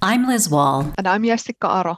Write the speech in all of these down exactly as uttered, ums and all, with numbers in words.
I'm Liz Wall. And I'm Jessica Aro.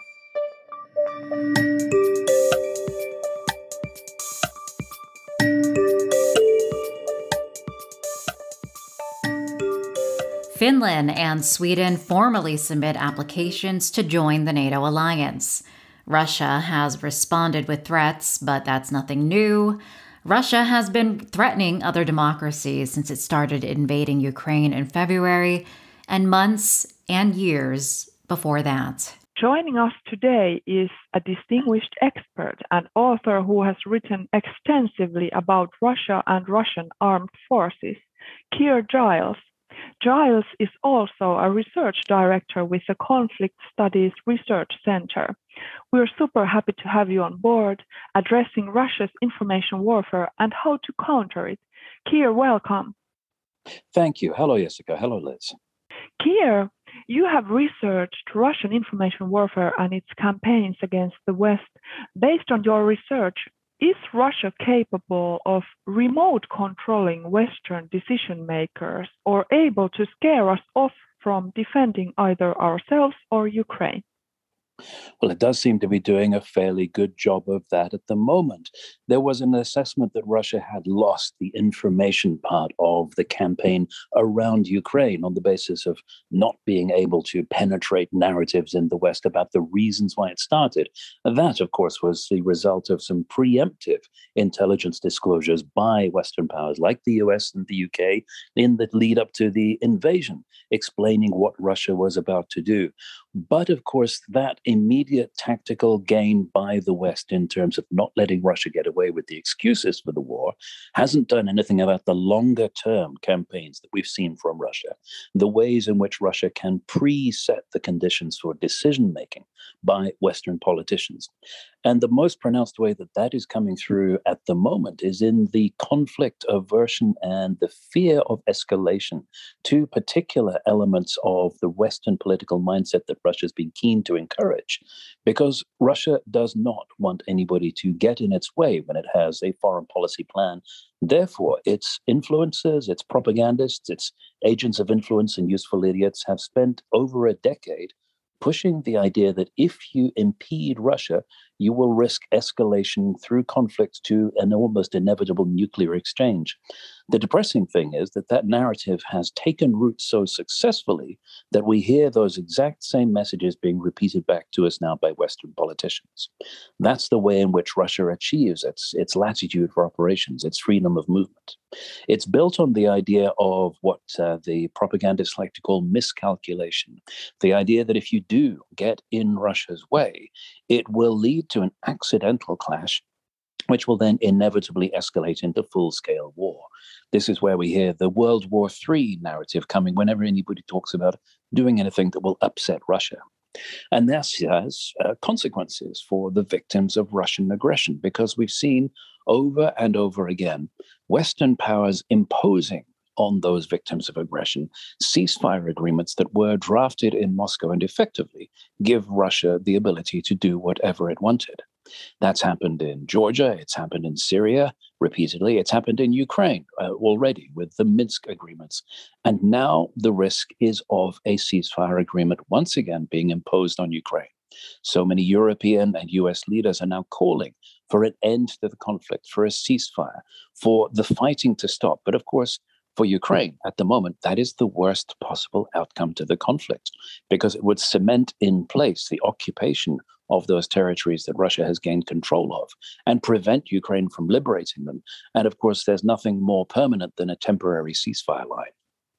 Finland and Sweden formally submit applications to join the NATO alliance. Russia has responded with threats, but that's nothing new. Russia has been threatening other democracies since it started invading Ukraine in February, and months and years before that. Joining us today is a distinguished expert and author who has written extensively about Russia and Russian armed forces, Keir Giles. Giles is also a research director with the Conflict Studies Research Center. We're super happy to have you on board, addressing Russia's information warfare and how to counter it. Keir, welcome. Thank you. Hello, Jessica. Hello, Liz. Keir, you have researched Russian information warfare and its campaigns against the West. Based on your research, is Russia capable of remote controlling Western decision makers or able to scare us off from defending either ourselves or Ukraine? Well, it does seem to be doing a fairly good job of that at the moment. There was an assessment that Russia had lost the information part of the campaign around Ukraine on the basis of not being able to penetrate narratives in the West about the reasons why it started. And that, of course, was the result of some preemptive intelligence disclosures by Western powers like the U S and the U K in the lead up to the invasion, explaining what Russia was about to do. But, of course, that immediate tactical gain by the West in terms of not letting Russia get away with the excuses for the war hasn't done anything about the longer term campaigns that we've seen from Russia, the ways in which Russia can preset the conditions for decision making by Western politicians. And the most pronounced way that that is coming through at the moment is in the conflict aversion and the fear of escalation to particular elements of the Western political mindset that Russia's been keen to encourage, because Russia does not want anybody to get in its way when it has a foreign policy plan. Therefore, its influencers, its propagandists, its agents of influence and useful idiots have spent over a decade pushing the idea that if you impede Russia, you will risk escalation through conflict to an almost inevitable nuclear exchange. The depressing thing is that that narrative has taken root so successfully that we hear those exact same messages being repeated back to us now by Western politicians. That's the way in which Russia achieves its, its latitude for operations, its freedom of movement. It's built on the idea of what uh, the propagandists like to call miscalculation, the idea that if you do get in Russia's way, it will lead to an accidental clash, which will then inevitably escalate into full-scale war. This is where we hear the World War Three narrative coming whenever anybody talks about doing anything that will upset Russia. And this has uh, consequences for the victims of Russian aggression, because we've seen over and over again Western powers imposing on those victims of aggression ceasefire agreements that were drafted in Moscow and effectively give Russia the ability to do whatever it wanted. That's happened in Georgia, it's happened in Syria repeatedly, it's happened in Ukraine uh, already with the Minsk agreements. And now the risk is of a ceasefire agreement once again being imposed on Ukraine. So many European and U S leaders are now calling for an end to the conflict, for a ceasefire, for the fighting to stop. But of course, for Ukraine, at the moment, that is the worst possible outcome to the conflict, because it would cement in place the occupation of those territories that Russia has gained control of and prevent Ukraine from liberating them. And of course, there's nothing more permanent than a temporary ceasefire line.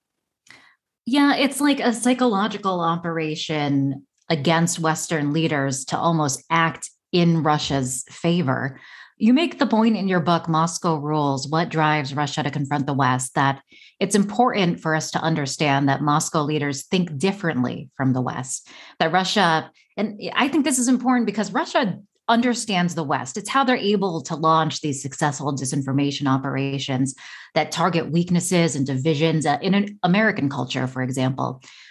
Yeah, it's like a psychological operation against Western leaders to almost act in Russia's favor. You make the point in your book, Moscow Rules, What Drives Russia to Confront the West, that it's important for us to understand that Moscow leaders think differently from the West, that Russia, and I think this is important because Russia understands the West. It's how they're able to launch these successful disinformation operations that target weaknesses and divisions in an American culture, for example.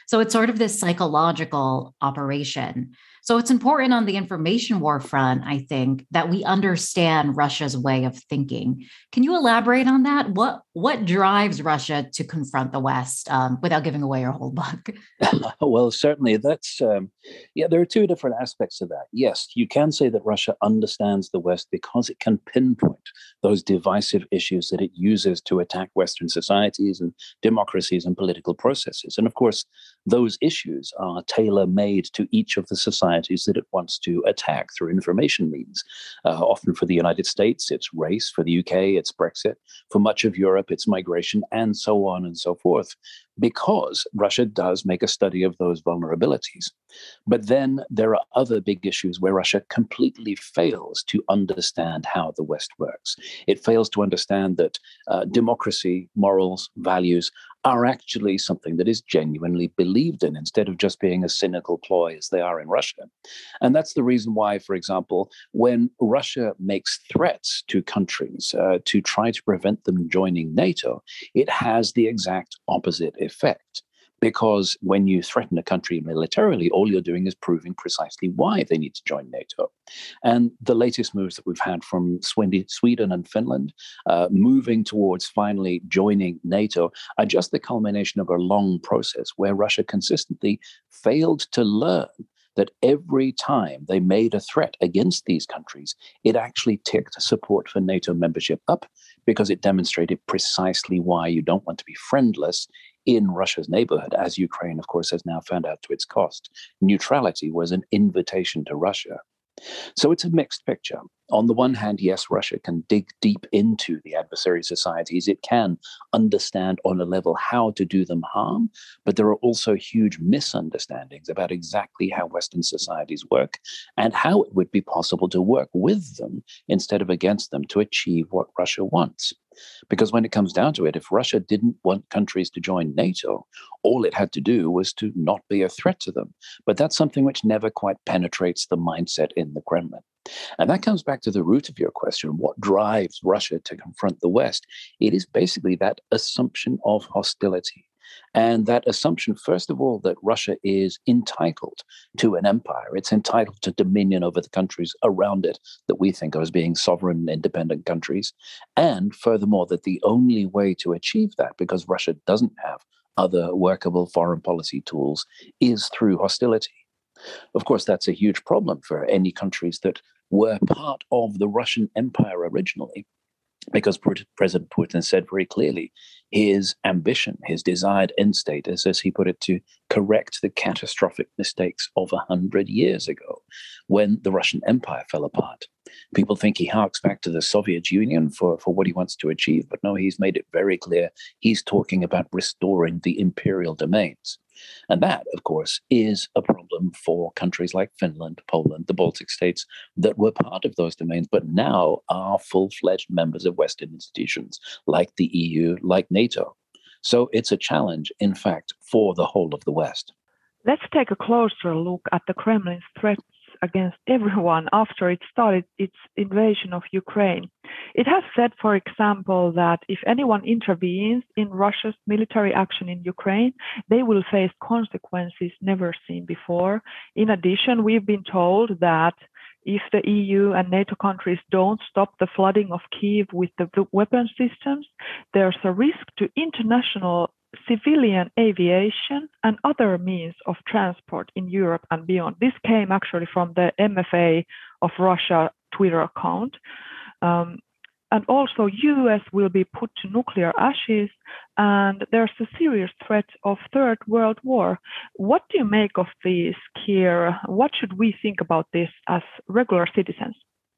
So it's sort of this psychological operation. So it's important on the information war front, I think, that we understand Russia's way of thinking. Can you elaborate on that? What what drives Russia to confront the West um, without giving away your whole book? Well, certainly that's, um, yeah, there are two different aspects of that. Yes, you can say that Russia understands the West because it can pinpoint those divisive issues that it uses to attack Western societies and democracies and political processes. And of course, those issues are tailor made to each of the societies that it wants to attack through information means. Uh, often for the United States, it's race. For the U K, it's Brexit. For much of Europe, it's migration, and so on and so forth, because Russia does make a study of those vulnerabilities. But then there are other big issues where Russia completely fails to understand how the West works. It fails to understand that uh, democracy, morals, values are actually something that is genuinely believed in, instead of just being a cynical ploy as they are in Russia. And that's the reason why, for example, when Russia makes threats to countries uh, to try to prevent them joining NATO, it has the exact opposite effect. Because when you threaten a country militarily, all you're doing is proving precisely why they need to join NATO. And the latest moves that we've had from Sweden and Finland, uh, moving towards finally joining NATO, are just the culmination of a long process where Russia consistently failed to learn that every time they made a threat against these countries, it actually ticked support for NATO membership up, because it demonstrated precisely why you don't want to be friendless in Russia's neighborhood, as Ukraine, of course, has now found out to its cost. Neutrality was an invitation to Russia. So it's a mixed picture. On the one hand, yes, Russia can dig deep into the adversary societies. It can understand on a level how to do them harm, but there are also huge misunderstandings about exactly how Western societies work and how it would be possible to work with them instead of against them to achieve what Russia wants. Because when it comes down to it, if Russia didn't want countries to join NATO, all it had to do was to not be a threat to them. But that's something which never quite penetrates the mindset in the Kremlin. And that comes back to the root of your question. What drives Russia to confront the West? It is basically that assumption of hostility. And that assumption, first of all, that Russia is entitled to an empire. It's entitled to dominion over the countries around it that we think of as being sovereign and independent countries. And furthermore, that the only way to achieve that, because Russia doesn't have other workable foreign policy tools, is through hostility. Of course, that's a huge problem for any countries that were part of the Russian Empire originally, because President Putin said very clearly his ambition, his desired end state is, as he put it, to correct the catastrophic mistakes of a hundred years ago when the Russian Empire fell apart. People think he harks back to the Soviet Union for, for what he wants to achieve, but no, he's made it very clear he's talking about restoring the imperial domains. And that, of course, is a problem for countries like Finland, Poland, the Baltic states that were part of those domains, but now are full-fledged members of Western institutions like the E U, like NATO. So it's a challenge, in fact, for the whole of the West. Let's take a closer look at the Kremlin's threats against everyone after it started its invasion of Ukraine. It has said, for example, that if anyone intervenes in Russia's military action in Ukraine, they will face consequences never seen before. In addition, we've been told that if the E U and NATO countries don't stop the flooding of Kyiv with the weapon systems, there's a risk to international civilian aviation and other means of transport in Europe and beyond. This came actually from the M F A of Russia Twitter account. Um, and also U S will be put to nuclear ashes, and there's a serious threat of Third World War. What do you make of this, Keir? What should we think about this as regular citizens?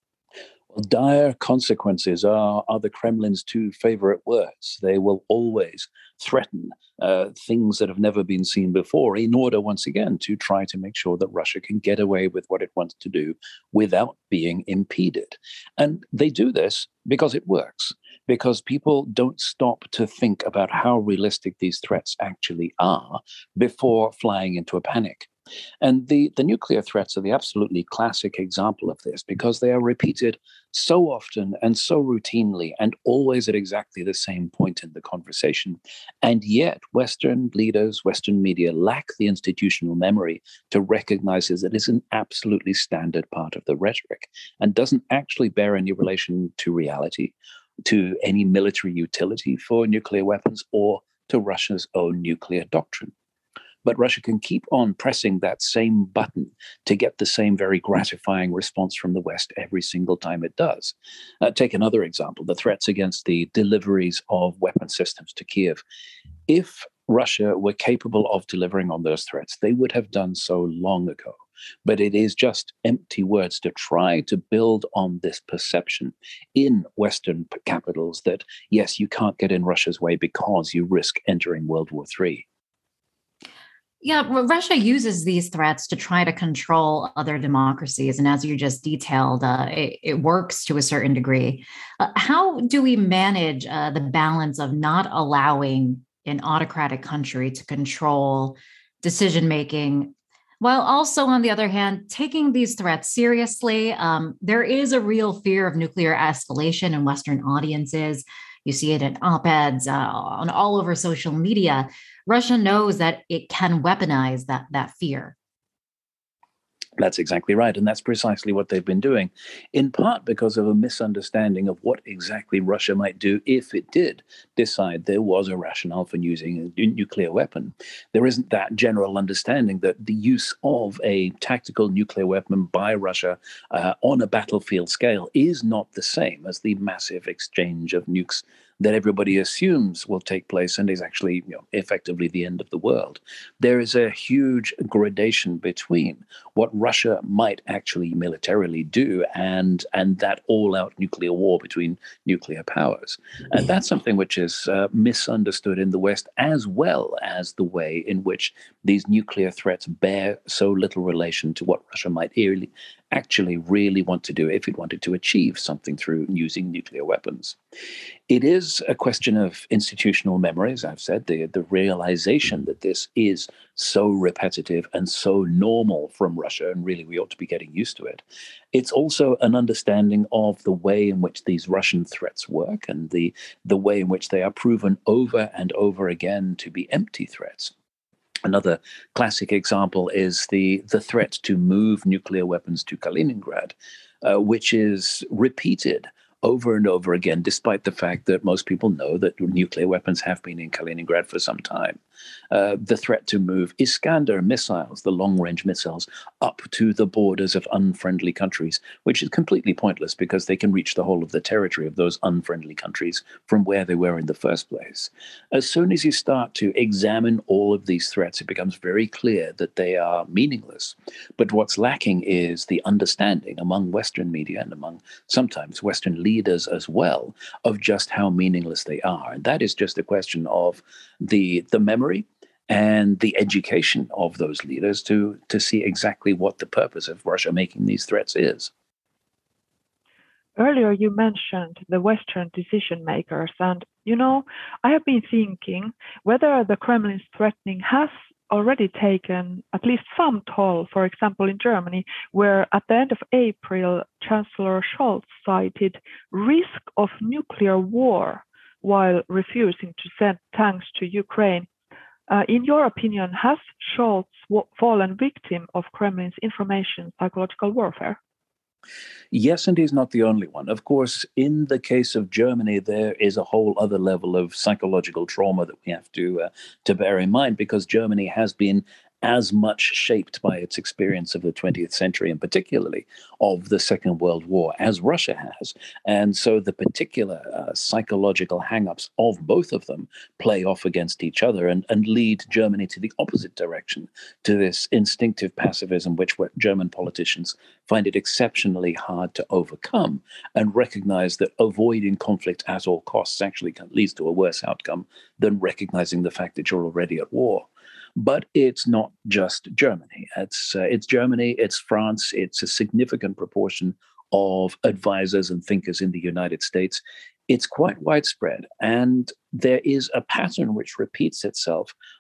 Well, dire consequences are, are the Kremlin's two favorite words. They will always threaten uh, things that have never been seen before in order, once again, to try to make sure that Russia can get away with what it wants to do without being impeded. And they do this because it works, because people don't stop to think about how realistic these threats actually are before flying into a panic. And the, the nuclear threats are the absolutely classic example of this because they are repeated so often and so routinely and always at exactly the same point in the conversation. And yet, Western leaders, Western media lack the institutional memory to recognize that it is an absolutely standard part of the rhetoric and doesn't actually bear any relation to reality, to any military utility for nuclear weapons, or to Russia's own nuclear doctrine. But Russia can keep on pressing that same button to get the same very gratifying response from the West every single time it does. Uh, take another example, the threats against the deliveries of weapon systems to Kiev. If Russia were capable of delivering on those threats, they would have done so long ago. But it is just empty words to try to build on this perception in Western capitals that, yes, you can't get in Russia's way because you risk entering World War Three. Yeah, well, Russia uses these threats to try to control other democracies. And as you just detailed, uh, it, it works to a certain degree. Uh, how do we manage uh, the balance of not allowing an autocratic country to control decision making, while also, on the other hand, taking these threats seriously? Um, there is a real fear of nuclear escalation in Western audiences. You see it in op-eds uh, on all over social media. Russia knows that it can weaponize that, that fear. That's exactly right. And that's precisely what they've been doing, in part because of a misunderstanding of what exactly Russia might do if it did decide there was a rationale for using a nuclear weapon. There isn't that general understanding that the use of a tactical nuclear weapon by Russia uh, on a battlefield scale is not the same as the massive exchange of nukes that everybody assumes will take place and is actually, you know, effectively the end of the world. There is a huge gradation between what Russia might actually militarily do and, and that all-out nuclear war between nuclear powers. And that's something which is uh, misunderstood in the West, as well as the way in which these nuclear threats bear so little relation to what Russia might really, actually really want to do if it wanted to achieve something through using nuclear weapons. It is a question of institutional memory, as I've said, the, the realization that this is so repetitive and so normal from Russia, and really we ought to be getting used to it. It's also an understanding of the way in which these Russian threats work and the, the way in which they are proven over and over again to be empty threats. Another classic example is the, the threat to move nuclear weapons to Kaliningrad, uh, which is repeated over and over again, despite the fact that most people know that nuclear weapons have been in Kaliningrad for some time. Uh, the threat to move Iskander missiles, the long-range missiles, up to the borders of unfriendly countries, which is completely pointless because they can reach the whole of the territory of those unfriendly countries from where they were in the first place. As soon as you start to examine all of these threats, it becomes very clear that they are meaningless. But what's lacking is the understanding among Western media and among sometimes Western leaders leaders as well of just how meaningless they are. And that is just a question of the, the memory and the education of those leaders to, to see exactly what the purpose of Russia making these threats is. Earlier, you mentioned the Western decision makers, and you know, I have been thinking whether the Kremlin's threatening has already taken at least some toll, for example, in Germany, where at the end of April, Chancellor Scholz cited risk of nuclear war while refusing to send tanks to Ukraine. Uh, in your opinion, has Scholz fallen victim of Kremlin's information psychological warfare? Yes, and he's not the only one. Of course, in the case of Germany, there is a whole other level of psychological trauma that we have to uh, to bear in mind, because Germany has been as much shaped by its experience of the twentieth century, and particularly of the Second World War, as Russia has. And so the particular uh, psychological hang-ups of both of them play off against each other and, and lead Germany to the opposite direction, to this instinctive pacifism, which German politicians find it exceptionally hard to overcome, and recognize that avoiding conflict at all costs actually leads to a worse outcome than recognizing the fact that you're already at war. But it's not just Germany. It's uh, it's Germany, it's France, it's a significant proportion of advisors and thinkers in the United States. It's quite widespread. And there is a pattern which repeats itself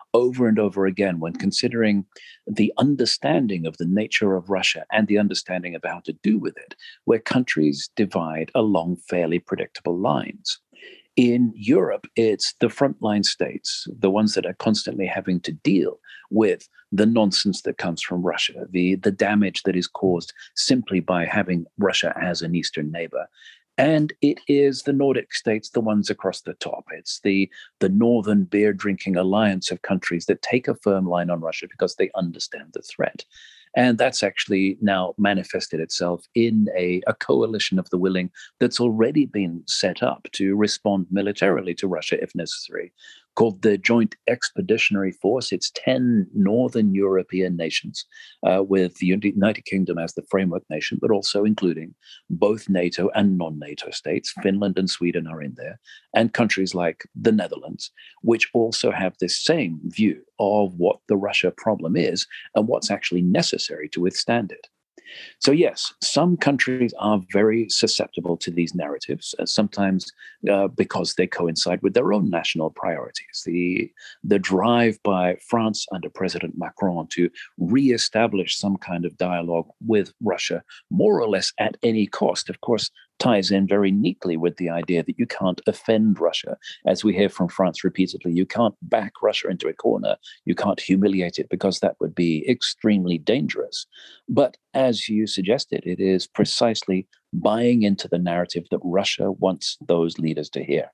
over and over again when considering the understanding of the nature of Russia and the understanding of how to do with it, where countries divide along fairly predictable lines. In Europe, it's the frontline states, the ones that are constantly having to deal with the nonsense that comes from Russia, the, the damage that is caused simply by having Russia as an eastern neighbor. And it is the Nordic states, the ones across the top. It's the, the northern beer drinking alliance of countries that take a firm line on Russia because they understand the threat. And that's actually now manifested itself in a, a coalition of the willing that's already been set up to respond militarily to Russia if necessary, called the Joint Expeditionary Force. It's ten Northern European nations, uh, with the United Kingdom as the framework nation, but also including both NATO and non-NATO states. Finland and Sweden are in there, and countries like the Netherlands, which also have this same view of what the Russia problem is and what's actually necessary to withstand it. So yes, some countries are very susceptible to these narratives, uh, sometimes uh, because they coincide with their own national priorities. The, the drive by France under President Macron to reestablish some kind of dialogue with Russia, more or less at any cost, of course, ties in very neatly with the idea that you can't offend Russia. As we hear from France repeatedly, you can't back Russia into a corner, you can't humiliate it, because that would be extremely dangerous. But as you suggested, it is precisely buying into the narrative that Russia wants those leaders to hear.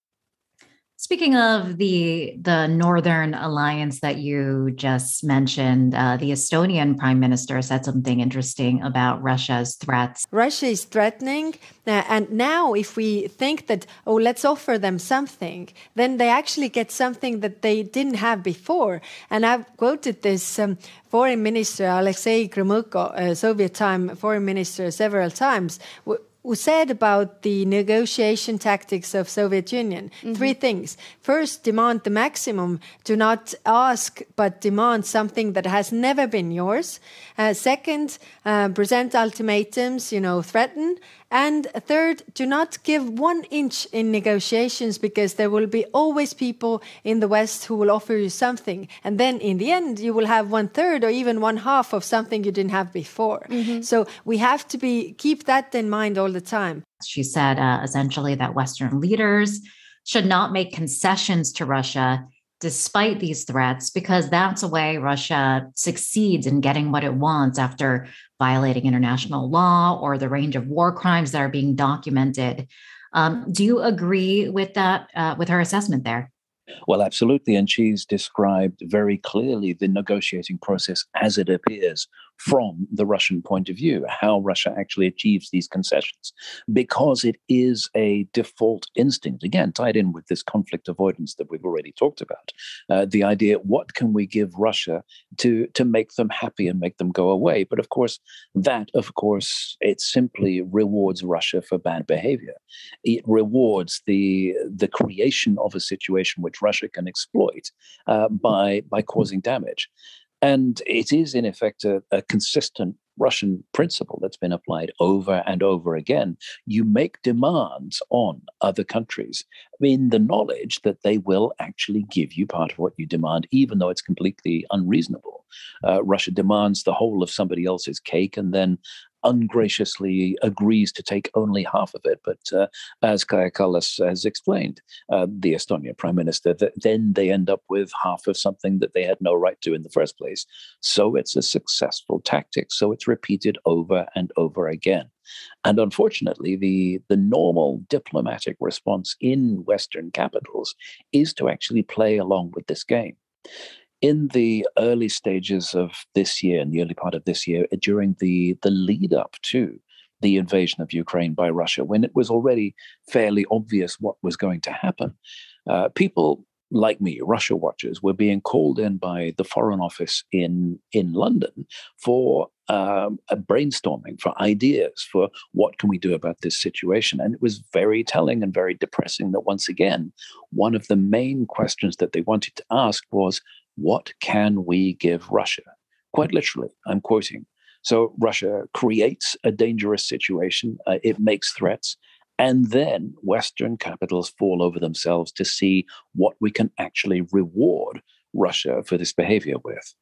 Speaking of the the Northern Alliance that you just mentioned, uh, the Estonian Prime Minister said something interesting about Russia's threats. Russia is threatening, uh, and now if we think that, oh, let's offer them something, then they actually get something that they didn't have before. And I've quoted this um, Foreign Minister Alexei Gromyko, uh, Soviet time Foreign Minister, several times, w- who said about the negotiation tactics of Soviet Union. Mm-hmm. Three things. First, demand the maximum. Do not ask, but demand something that has never been yours. Uh, second, uh, present ultimatums, you know, threaten. And third, do not give one inch in negotiations, because there will be always people in the West who will offer you something. And then in the end, you will have one third or even one half of something you didn't have before. Mm-hmm. So we have to be keep that in mind all the time. She said uh, essentially that Western leaders should not make concessions to Russia despite these threats, because that's a way Russia succeeds in getting what it wants after violating international law or the range of war crimes that are being documented. Um, do you agree with that, uh, with her assessment there? Well, absolutely. And she's described very clearly the negotiating process as it appears from the Russian point of view, how Russia actually achieves these concessions, because it is a default instinct, again, tied in with this conflict avoidance that we've already talked about. Uh, the idea, what can we give Russia to, to make them happy and make them go away? But of course, that, of course, it simply rewards Russia for bad behavior. It rewards the, the creation of a situation which Russia can exploit uh, by, by causing damage. And it is, in effect, a, a consistent Russian principle that's been applied over and over again. You make demands on other countries in the knowledge that they will actually give you part of what you demand, even though it's completely unreasonable. Uh, Russia demands the whole of somebody else's cake and then ungraciously agrees to take only half of it. But uh, as Kaja Kallas has explained, uh, the Estonian Prime Minister, that then they end up with half of something that they had no right to in the first place. So it's a successful tactic. So it's repeated over and over again. And unfortunately, the, the normal diplomatic response in Western capitals is to actually play along with this game. In the early stages of this year, in the early part of this year, during the, the lead up to the invasion of Ukraine by Russia, when it was already fairly obvious what was going to happen, uh, people like me, Russia watchers, were being called in by the Foreign Office in, in London for um, a brainstorming, for ideas, for what can we do about this situation. And it was very telling and very depressing that once again, one of the main questions that they wanted to ask was, what can we give Russia? Quite literally, I'm quoting. So Russia creates a dangerous situation. Uh, it makes threats. And then Western capitals fall over themselves to see what we can actually reward Russia for this behavior with.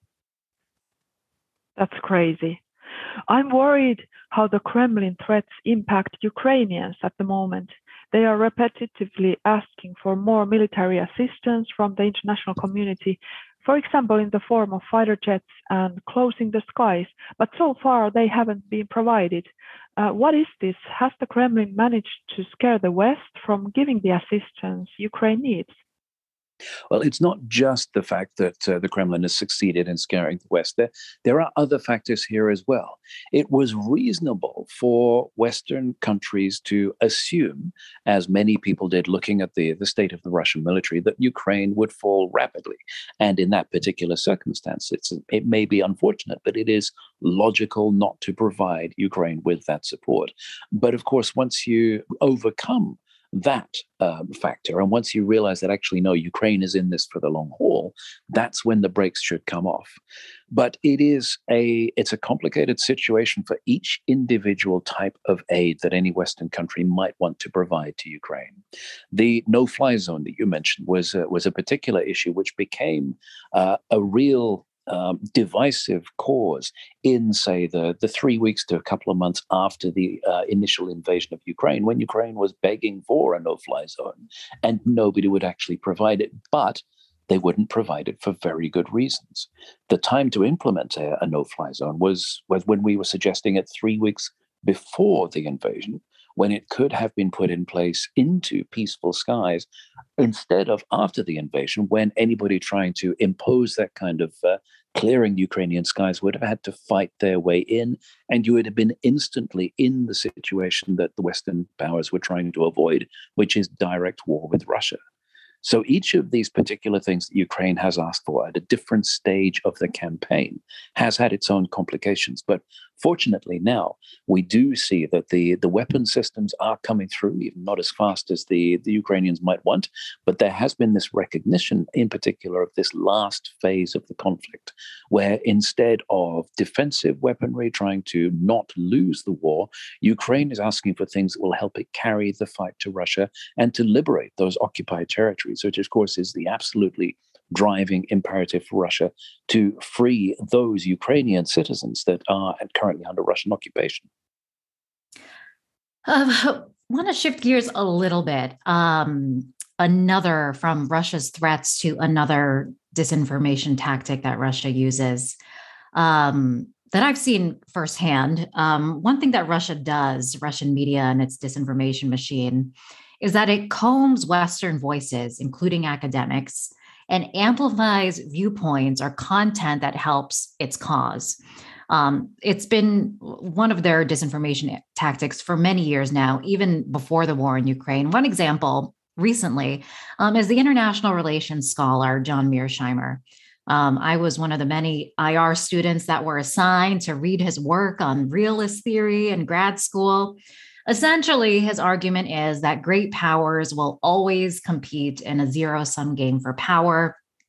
That's crazy. I'm worried how the Kremlin threats impact Ukrainians at the moment. They are repetitively asking for more military assistance from the international community, for example, in the form of fighter jets and closing the skies, but so far they haven't been provided. Uh, what is this? Has the Kremlin managed to scare the West from giving the assistance Ukraine needs? Well, it's not just the fact that uh, the Kremlin has succeeded in scaring the West. There, there are other factors here as well. It was reasonable for Western countries to assume, as many people did looking at the, the state of the Russian military, that Ukraine would fall rapidly. And in that particular circumstance, it's, it may be unfortunate, but it is logical not to provide Ukraine with that support. But of course, once you overcome that um, factor, and once you realize that actually, no, Ukraine is in this for the long haul, that's when the brakes should come off. But it is a it's a complicated situation for each individual type of aid that any Western country might want to provide to Ukraine. The no-fly zone that you mentioned was uh, was a particular issue which became uh, a real Um, divisive cause in, say, the, the three weeks to a couple of months after the uh, initial invasion of Ukraine, when Ukraine was begging for a no-fly zone and nobody would actually provide it, but they wouldn't provide it for very good reasons. The time to implement a, a no-fly zone was, was when we were suggesting it three weeks before the invasion, when it could have been put in place into peaceful skies, instead of after the invasion, when anybody trying to impose that kind of uh, clearing Ukrainian skies would have had to fight their way in, and you would have been instantly in the situation that the Western powers were trying to avoid, which is direct war with Russia. So each of these particular things that Ukraine has asked for at a different stage of the campaign has had its own complications. But fortunately now, we do see that the, the weapon systems are coming through, even not as fast as the, the Ukrainians might want. But there has been this recognition, in particular, of this last phase of the conflict, where instead of defensive weaponry trying to not lose the war, Ukraine is asking for things that will help it carry the fight to Russia and to liberate those occupied territories, which, of course, is the absolutely driving imperative for Russia to free those Ukrainian citizens that are currently under Russian occupation. Um, I want to shift gears a little bit. Um, another from Russia's threats to another disinformation tactic that Russia uses um, that I've seen firsthand. Um, one thing that Russia does, Russian media and its disinformation machine, is that it combs Western voices, including academics, and amplifies viewpoints or content that helps its cause. Um, it's been one of their disinformation tactics for many years now, even before the war in Ukraine. One example recently um, is the international relations scholar, John Mearsheimer. Um, I was one of the many I R students that were assigned to read his work on realist theory in grad school. Essentially, his argument is that great powers will always compete in a zero-sum game for power.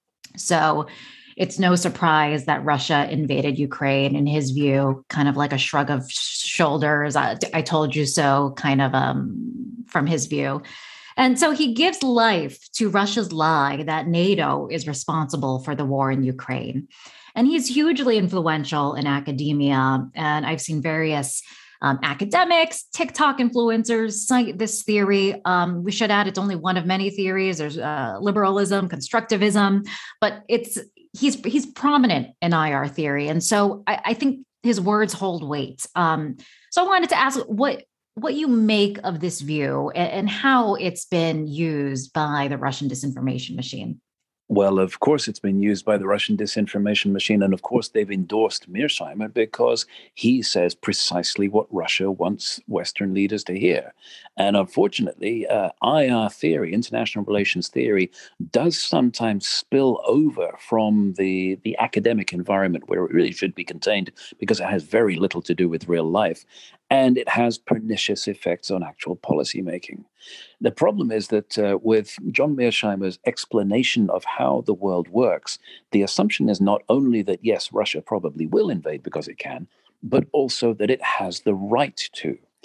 So it's no surprise that Russia invaded Ukraine, in his view, kind of like a shrug of shoulders. I, I told you so, kind of um, from his view. And so he gives life to Russia's lie that NATO is responsible for the war in Ukraine. And he's hugely influential in academia. And I've seen various Um, academics, TikTok influencers cite this theory. Um, we should add it's only one of many theories. There's uh, liberalism, constructivism, but it's he's he's prominent in I R theory, and so I, I think his words hold weight. Um, so I wanted to ask what what you make of this view and, and how it's been used by the Russian disinformation machine. Well, of course, it's been used by the Russian disinformation machine. And of course, they've endorsed Mearsheimer because he says precisely what Russia wants Western leaders to hear. And unfortunately, uh, I R theory, international relations theory, does sometimes spill over from the, the academic environment where it really should be contained because it has very little to do with real life. And it has pernicious effects on actual policymaking. The problem is that uh, with John Mearsheimer's explanation of how the world works, the assumption is not only that, yes, Russia probably will invade because it can, but also that it has the right to.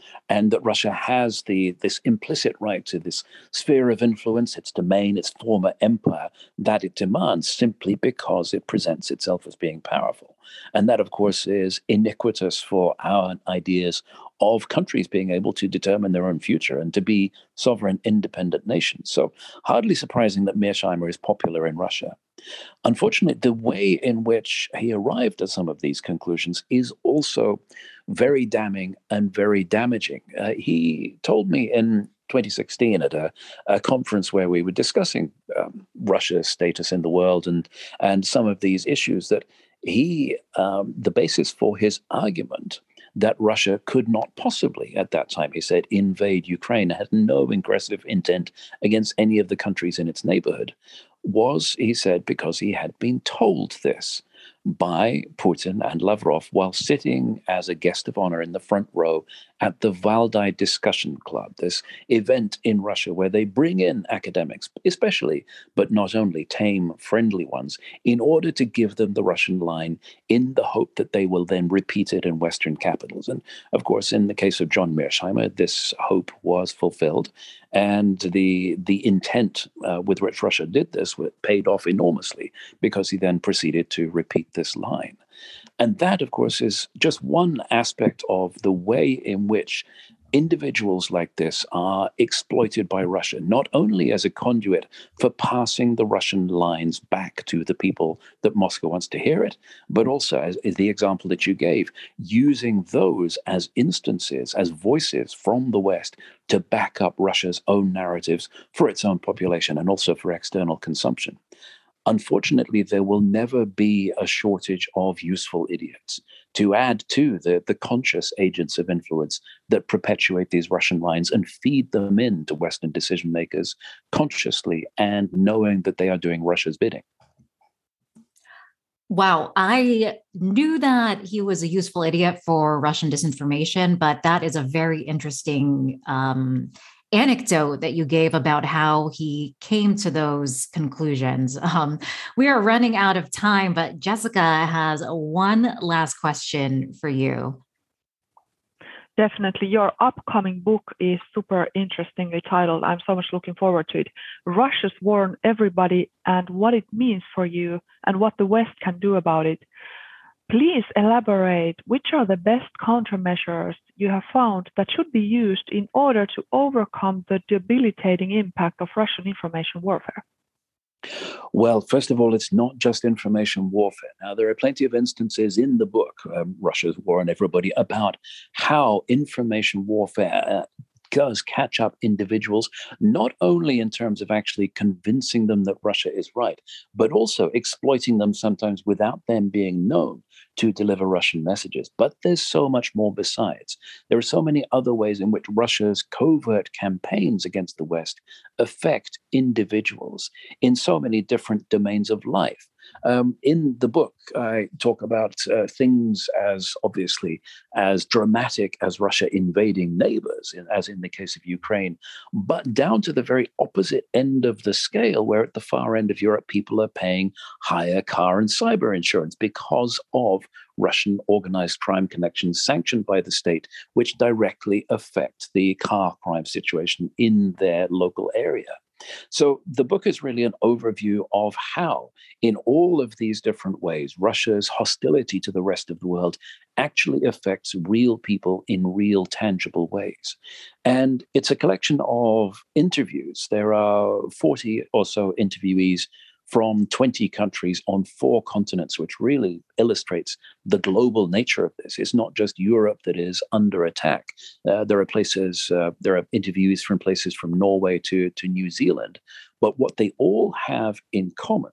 and that Russia has the this implicit right to this sphere of influence, its domain, its former empire, that it demands simply because it presents itself as being powerful. And that, of course, is iniquitous for our ideas of countries being able to determine their own future and to be sovereign, independent nations. So hardly surprising that Mearsheimer is popular in Russia. Unfortunately, the way in which he arrived at some of these conclusions is also very damning and very damaging. Uh, he told me in twenty sixteen at a, a conference where we were discussing um, Russia's status in the world and and some of these issues that he um, the basis for his argument that Russia could not possibly, at that time, he said, invade Ukraine, had no aggressive intent against any of the countries in its neighborhood, was, he said, because he had been told this by Putin and Lavrov while sitting as a guest of honor in the front row at the Valdai Discussion Club, this event in Russia where they bring in academics, especially, but not only, tame, friendly ones, in order to give them the Russian line in the hope that they will then repeat it in Western capitals. And of course, in the case of John Mearsheimer, this hope was fulfilled. And the the intent uh, with which Russia did this paid off enormously because he then proceeded to repeat this line. And that, of course, is just one aspect of the way in which individuals like this are exploited by Russia, not only as a conduit for passing the Russian lines back to the people that Moscow wants to hear it, but also, as, as the example that you gave, using those as instances, as voices from the West to back up Russia's own narratives for its own population and also for external consumption. Unfortunately, there will never be a shortage of useful idiots to add to the, the conscious agents of influence that perpetuate these Russian lines and feed them into Western decision makers consciously and knowing that they are doing Russia's bidding. Wow, I knew that he was a useful idiot for Russian disinformation, but that is a very interesting um, anecdote that you gave about how he came to those conclusions. Um, we are running out of time, but Jessica has one last question for you. Definitely. Your upcoming book is super interestingly titled. I'm so much looking forward to it. Russia's War on Everybody and What It Means for You and What the West Can Do About It. Please elaborate which are the best countermeasures you have found that should be used in order to overcome the debilitating impact of Russian information warfare. Well, first of all, it's not just information warfare. Now, there are plenty of instances in the book, um, Russia's War on Everybody, about how information warfare uh, does catch up individuals, not only in terms of actually convincing them that Russia is right, but also exploiting them sometimes without them being known to deliver Russian messages. But there's so much more besides. There are so many other ways in which Russia's covert campaigns against the West affect individuals in so many different domains of life. Um, in the book, I talk about uh, things as obviously as dramatic as Russia invading neighbors, as in the case of Ukraine, but down to the very opposite end of the scale, where at the far end of Europe, people are paying higher car and cyber insurance because of Russian organized crime connections sanctioned by the state, which directly affect the car crime situation in their local area. So the book is really an overview of how, in all of these different ways, Russia's hostility to the rest of the world actually affects real people in real, tangible ways. And it's a collection of interviews. There are forty or so interviewees from twenty countries on four continents, which really illustrates the global nature of this. It's not just Europe that is under attack. Uh, there are places, uh, there are interviewees from places from Norway to, to New Zealand. But what they all have in common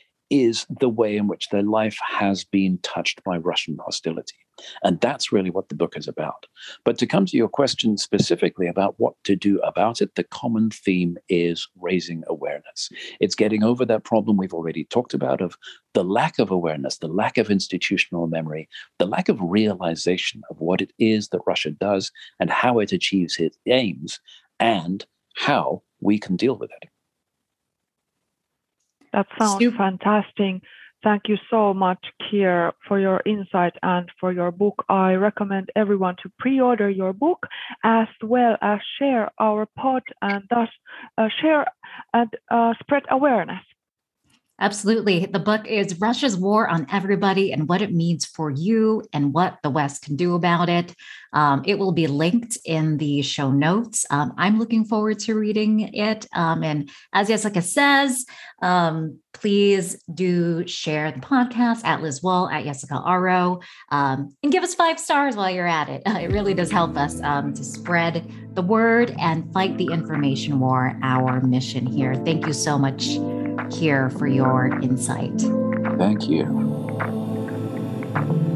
is the way in which their life has been touched by Russian hostility. And that's really what the book is about. But to come to your question specifically about what to do about it, the common theme is raising awareness. It's getting over that problem we've already talked about of the lack of awareness, the lack of institutional memory, the lack of realization of what it is that Russia does and how it achieves its aims and how we can deal with it. That sounds fantastic. Thank you so much, Keir, for your insight and for your book. I recommend everyone to pre-order your book as well as share our pod and thus uh, share and uh, spread awareness. Absolutely. The book is Russia's War on Everybody and What It Means for You and What the West Can Do About It. Um, it will be linked in the show notes. Um, I'm looking forward to reading it. Um, and as Jessica says, um, please do share the podcast at Liz Wall, at Jessica Aro, um, and give us five stars while you're at it. Uh, it really does help us um, to spread the word and fight the information war, our mission here. Thank you so much, Keir, for your insight. Thank you.